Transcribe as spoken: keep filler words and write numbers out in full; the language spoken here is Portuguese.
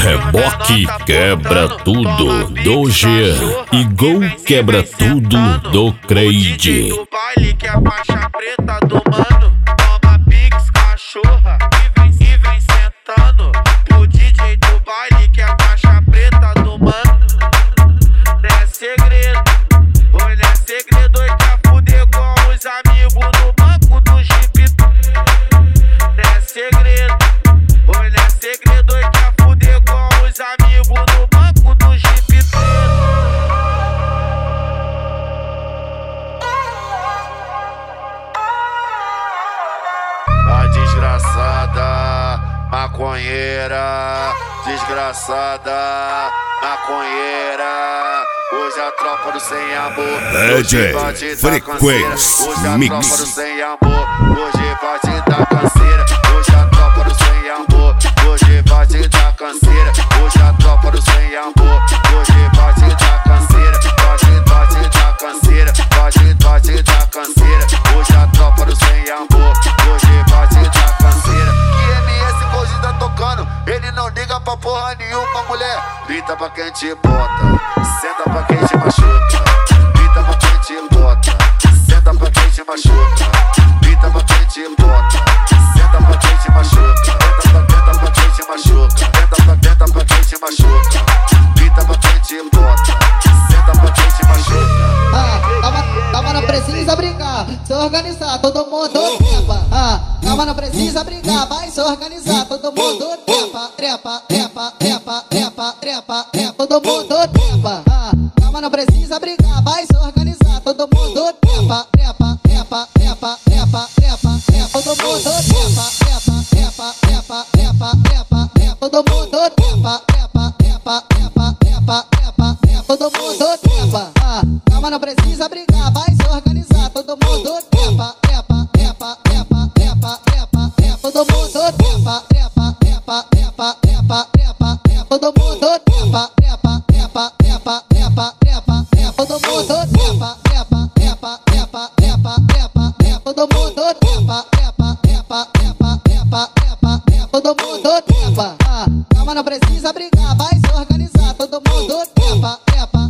Reboque quebra tudo do Jean e Gol quebra tudo do Creide. O baile que é a faixa preta do mano, toma pix, cachorra e vem, e vem sentando. O D J do baile que é a faixa preta do mano. Não é segredo, olha é segredo, e quer fuder com os amigos no banco do Jeep. Não é segredo, olha é segredo, e quer fuder com os amigos no banco do Jeep. A desgraçada, maconheira, desgraçada, maconheira. Hoje a tropa do sem amor, D J Frequency hoje a Mix. tropa do sem amor, hoje vai te dar canseira. Hoje a tropa do sem amor, hoje vai te dar canseira. Hoje a tropa do sem amor, hoje vai te dar canseira. Vai te, vai te dar canseira, vai te, vai te dar canseira. Hoje a tropa do sem amor, hoje vai te dar canseira. Que M S Gold tá tocando, ele não liga pra porra nenhuma, mulher. Grita pra quem te bota, senta pra quem te machuca. Grita pra quem te bota, senta pra quem te machuca. Grita pra quem te bota, senta pra quem te machuca. Tenta pra, tenta pra quem te machuca. Tenta pra, tenta pra quem te machuca. Grita pra quem te bota, senta pra quem te machuca. Ah, calma, calma, não precisa brincar, se organizar, todo mundo trepa. Ah, calma, não precisa brincar, vai se organizar, todo mundo trepa, trepa, trepa, trepa, trepa, trepa, trepa, todo mundo trepa. Ah, calma, não precisa brincar, vai se organizar, todo mundo trepa, trepa, trepa, trepa, trepa, trepa, trepa, todo mundo trepa, trepa, trepa, trepa, trepa, trepa, trepa, todo mundo trepa, trepa, trepa, trepa, trepa, trepa, trepa, todo mundo trepa. Ah, calma, não precisa brigar, vai se organizar, todo mundo trepa, trepa, trepa, trepa, trepa, trepa, trepa, todo mundo trepa, trepa, trepa, trepa, trepa, trepa, trepa, todo mundo trepa, trepa, trepa, trepa, trepa, trepa, trepa, todo mundo trepa, trepa, trepa, trepa, trepa, trepa, trepa, todo mundo trepa, trepa, trepa, trepa, trepa, trepa, trepa, todo mundo trepa. Ah, calma, não precisa brigar, vai se organizar, todo mundo trepa, trepa,